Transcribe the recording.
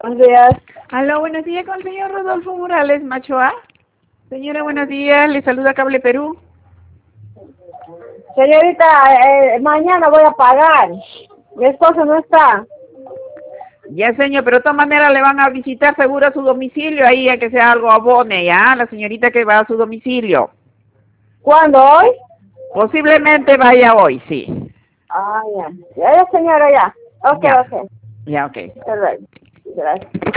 Buenos días. Aló, buenos días con el señor Rodolfo Morales Machoa. Señora, buenos días, le saluda Cable Perú. Señorita, mañana voy a pagar. Mi esposo no está. Ya, señor, pero de todas maneras le van a visitar seguro a su domicilio, ahí a que sea algo abone, ¿ya? La señorita que va a su domicilio. ¿Cuándo? ¿Hoy? Posiblemente vaya hoy, sí. Ah, ya. Ya, señora, ya. Ok, Ya, ok. ya, ok. Hasta luego. Gracias.